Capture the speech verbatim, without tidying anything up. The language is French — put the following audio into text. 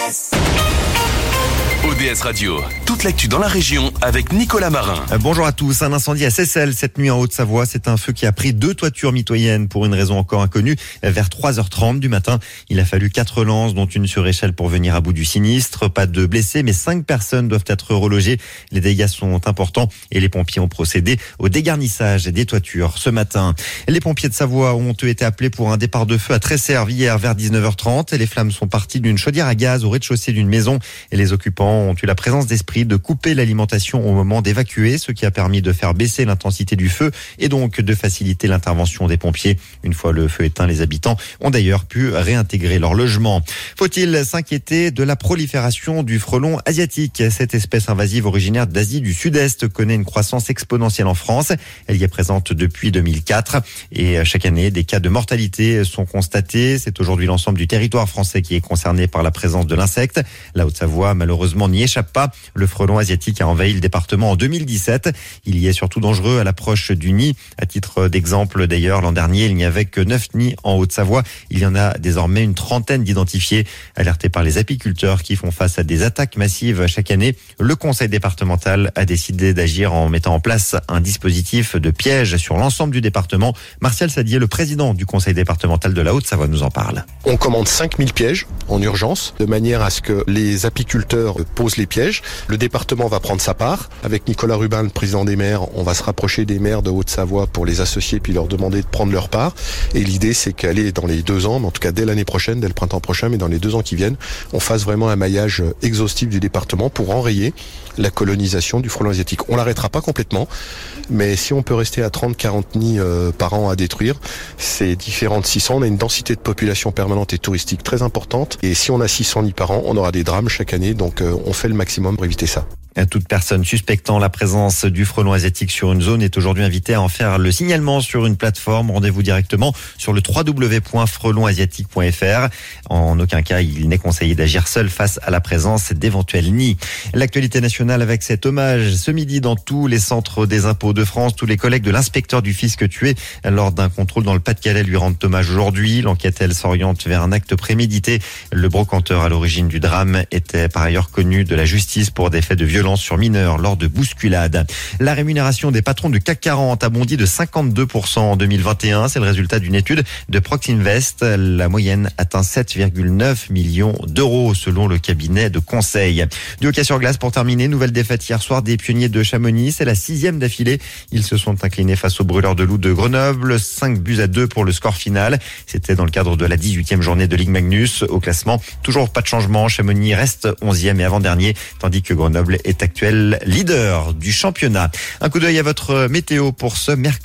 S. O D S Radio, toute l'actu dans la région avec Nicolas Marin. Bonjour à tous. Un incendie à Seyssel cette nuit en Haute-Savoie. C'est un feu qui a pris deux toitures mitoyennes pour une raison encore inconnue. Vers trois heures trente du matin, il a fallu quatre lances, dont une sur échelle pour venir à bout du sinistre. Pas de blessés, mais cinq personnes doivent être relogées. Les dégâts sont importants et les pompiers ont procédé au dégarnissage des toitures ce matin. Les pompiers de Savoie ont été appelés pour un départ de feu à Tresserve hier vers dix-neuf heures trente. Les flammes sont parties d'une chaudière à gaz au rez-de-chaussée d'une maison et les occupants ont eu la présence d'esprit de couper l'alimentation au moment d'évacuer, ce qui a permis de faire baisser l'intensité du feu et donc de faciliter l'intervention des pompiers. Une fois le feu éteint, les habitants ont d'ailleurs pu réintégrer leur logement. Faut-il s'inquiéter de la prolifération du frelon asiatique? Cette espèce invasive originaire d'Asie du Sud-Est connaît une croissance exponentielle en France. Elle y est présente depuis deux mille quatre et chaque année, des cas de mortalité sont constatés. C'est aujourd'hui l'ensemble du territoire français qui est concerné par la présence de l'insecte. La Haute-Savoie, malheureusement, n'y échappe pas. Le frelon asiatique a envahi le département en deux mille dix-sept. Il y est surtout dangereux à l'approche du nid. À titre d'exemple, d'ailleurs, l'an dernier, il n'y avait que neuf nids en Haute-Savoie. Il y en a désormais une trentaine d'identifiés. Alertés par les apiculteurs qui font face à des attaques massives chaque année, le conseil départemental a décidé d'agir en mettant en place un dispositif de piège sur l'ensemble du département. Martial Sadier, le président du conseil départemental de la Haute-Savoie, nous en parle. On commande cinq mille pièges en urgence, de manière à ce que les apiculteurs posent les pièges. Le département va prendre sa part. Avec Nicolas Rubin, le président des maires, on va se rapprocher des maires de Haute-Savoie pour les associer puis leur demander de prendre leur part. Et l'idée, c'est qu'aller dans les deux ans, mais en tout cas dès l'année prochaine, dès le printemps prochain, mais dans les deux ans qui viennent, on fasse vraiment un maillage exhaustif du département pour enrayer la colonisation du frelon asiatique. On l'arrêtera pas complètement, mais si on peut rester à trente à quarante nids euh, par an à détruire, c'est différent de six cents. On a une densité de population permanente et touristique très importante. Et si on a six cents nids par an, on aura des drames chaque année. Donc euh, on fait le maximum pour éviter ça. Toute personne suspectant la présence du frelon asiatique sur une zone est aujourd'hui invitée à en faire le signalement sur une plateforme. Rendez-vous directement sur le w w w point frelon asiatique point f r. En aucun cas, il n'est conseillé d'agir seul face à la présence d'éventuels nids. L'actualité nationale avec cet hommage ce midi dans tous les centres des impôts de France. Tous les collègues de l'inspecteur du fisc tué lors d'un contrôle dans le Pas-de-Calais lui rendent hommage aujourd'hui. L'enquête, elle, s'oriente vers un acte prémédité. Le brocanteur à l'origine du drame était par ailleurs connu de la justice pour des faits de violence sur mineurs lors de bousculades. La rémunération des patrons du C A C quarante a bondi de cinquante-deux pour cent en deux mille vingt et un. C'est le résultat d'une étude de Proxinvest. La moyenne atteint sept virgule neuf millions d'euros selon le cabinet de conseil. Du hockey sur glace pour terminer. Nouvelle défaite hier soir des pionniers de Chamonix. C'est la sixième d'affilée. Ils se sont inclinés face aux brûleurs de loup de Grenoble. cinq buts à deux pour le score final. C'était dans le cadre de la dix-huitième journée de Ligue Magnus. Au classement, toujours pas de changement. Chamonix reste onzième et avant-dernier, tandis que Grenoble est actuel leader du championnat. Un coup d'œil à votre météo pour ce mercredi.